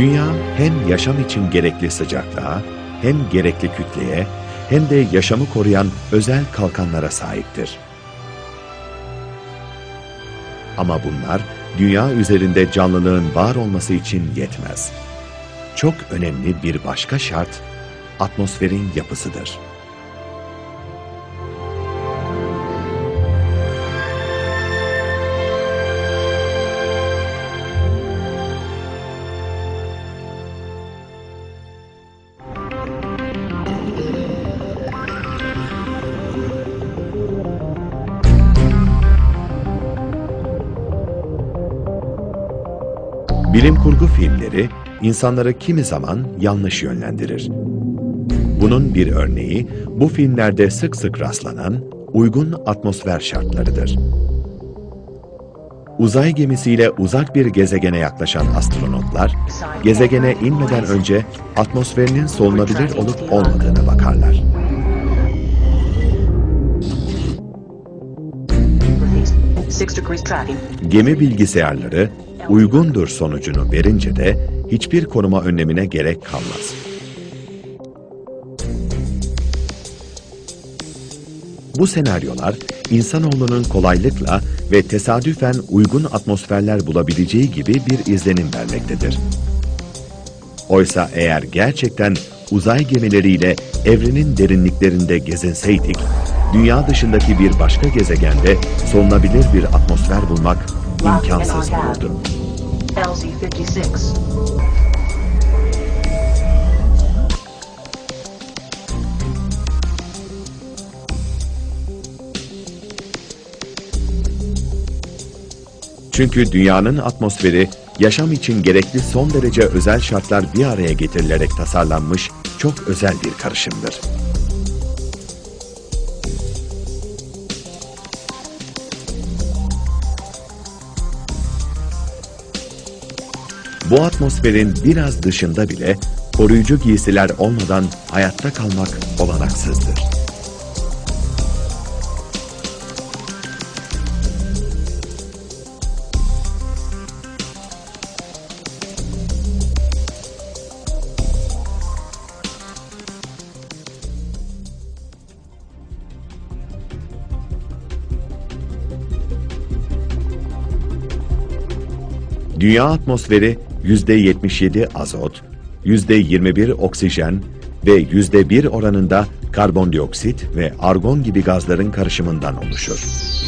Dünya hem yaşam için gerekli sıcaklığa, hem gerekli kütleye, hem de yaşamı koruyan özel kalkanlara sahiptir. Ama bunlar dünya üzerinde canlılığın var olması için yetmez. Çok önemli bir başka şart, atmosferin yapısıdır. Bilim kurgu filmleri insanları kimi zaman yanlış yönlendirir. Bunun bir örneği bu filmlerde sık sık rastlanan uygun atmosfer şartlarıdır. Uzay gemisiyle uzak bir gezegene yaklaşan astronotlar, gezegene inmeden önce atmosferinin solunabilir olup olmadığına bakarlar. Gemi bilgisayarları uygundur sonucunu verince de hiçbir koruma önlemine gerek kalmaz. Bu senaryolar insanoğlunun kolaylıkla ve tesadüfen uygun atmosferler bulabileceği gibi bir izlenim vermektedir. Oysa eğer gerçekten uzay gemileriyle evrenin derinliklerinde gezinseydik, dünya dışındaki bir başka gezegende solunabilir bir atmosfer bulmak imkansız olurdu. LZ-56. Çünkü dünyanın atmosferi, yaşam için gerekli son derece özel şartlar bir araya getirilerek tasarlanmış çok özel bir karışımdır. Bu atmosferin biraz dışında bile koruyucu giysiler olmadan hayatta kalmak olanaksızdır. Dünya atmosferi %77 azot, %21 oksijen ve %1 oranında karbondioksit ve argon gibi gazların karışımından oluşur.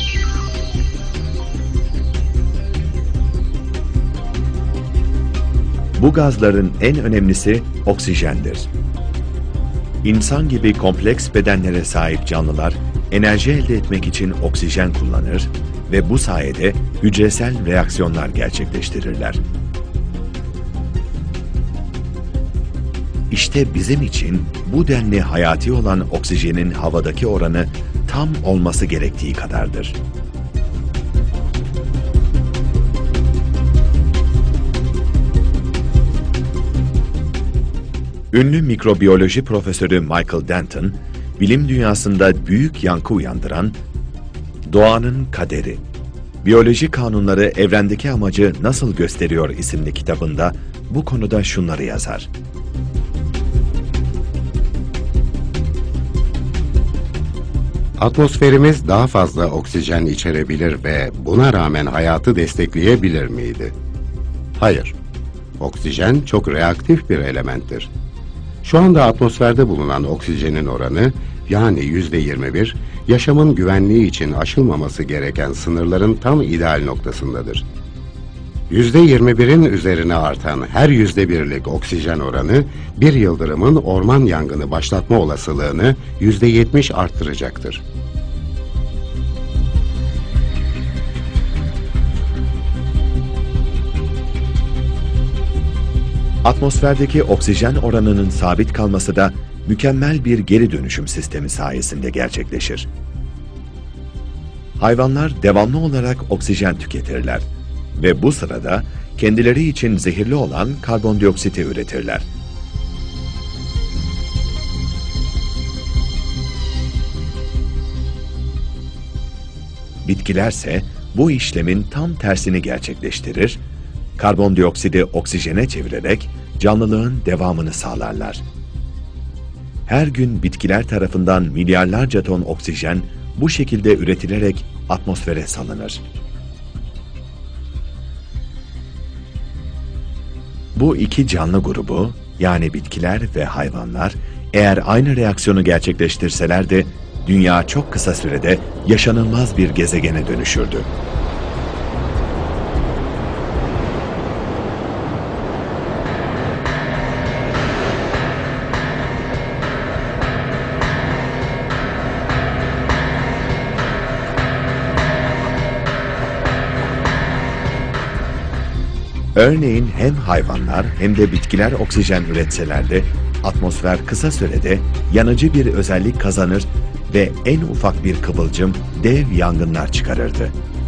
Bu gazların en önemlisi oksijendir. İnsan gibi kompleks bedenlere sahip canlılar enerji elde etmek için oksijen kullanır ve bu sayede hücresel reaksiyonlar gerçekleştirirler. İşte bizim için bu denli hayati olan oksijenin havadaki oranı tam olması gerektiği kadardır. Ünlü mikrobiyoloji profesörü Michael Denton, bilim dünyasında büyük yankı uyandıran Doğanın Kaderi, Biyoloji Kanunları Evrendeki Amacı Nasıl Gösteriyor isimli kitabında bu konuda şunları yazar. Atmosferimiz daha fazla oksijen içerebilir ve buna rağmen hayatı destekleyebilir miydi? Hayır. Oksijen çok reaktif bir elementtir. Şu anda atmosferde bulunan oksijenin oranı, yani %21, yaşamın güvenliği için aşılmaması gereken sınırların tam ideal noktasındadır. %21'in üzerine artan her %1'lik oksijen oranı, bir yıldırımın orman yangını başlatma olasılığını %70 arttıracaktır. Atmosferdeki oksijen oranının sabit kalması da mükemmel bir geri dönüşüm sistemi sayesinde gerçekleşir. Hayvanlar devamlı olarak oksijen tüketirler ve bu sırada kendileri için zehirli olan karbondioksiti üretirler. Bitkilerse bu işlemin tam tersini gerçekleştirir, karbondioksidi oksijene çevirerek canlılığın devamını sağlarlar. Her gün bitkiler tarafından milyarlarca ton oksijen bu şekilde üretilerek atmosfere salınır. Bu iki canlı grubu, yani bitkiler ve hayvanlar, eğer aynı reaksiyonu gerçekleştirselerdi, Dünya çok kısa sürede yaşanılmaz bir gezegene dönüşürdü. Örneğin hem hayvanlar hem de bitkiler oksijen üretseler de atmosfer kısa sürede yanıcı bir özellik kazanır ve en ufak bir kıvılcım dev yangınlar çıkarırdı.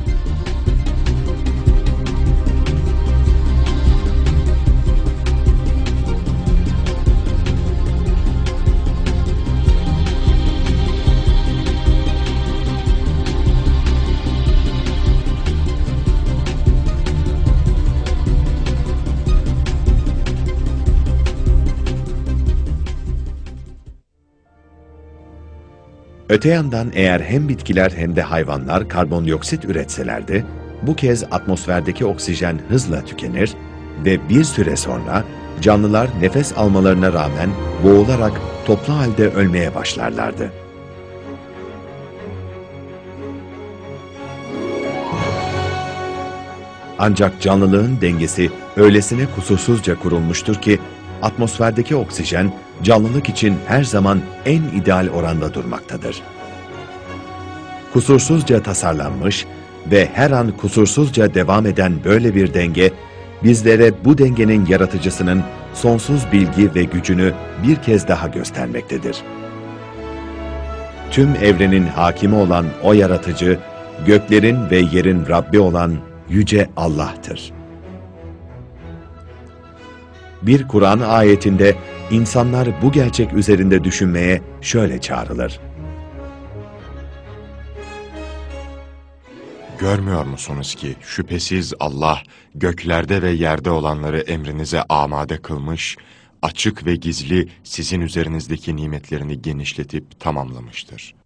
Öte yandan eğer hem bitkiler hem de hayvanlar karbondioksit üretselerdi, bu kez atmosferdeki oksijen hızla tükenir ve bir süre sonra canlılar nefes almalarına rağmen boğularak toplu halde ölmeye başlarlardı. Ancak canlılığın dengesi öylesine kusursuzca kurulmuştur ki, atmosferdeki oksijen canlılık için her zaman en ideal oranda durmaktadır. Kusursuzca tasarlanmış ve her an kusursuzca devam eden böyle bir denge, bizlere bu dengenin yaratıcısının sonsuz bilgi ve gücünü bir kez daha göstermektedir. Tüm evrenin hakimi olan o yaratıcı, göklerin ve yerin Rabbi olan Yüce Allah'tır. Bir Kur'an ayetinde insanlar bu gerçek üzerinde düşünmeye şöyle çağrılır. Görmüyor musunuz ki şüphesiz Allah göklerde ve yerde olanları emrinize amade kılmış, açık ve gizli sizin üzerinizdeki nimetlerini genişletip tamamlamıştır.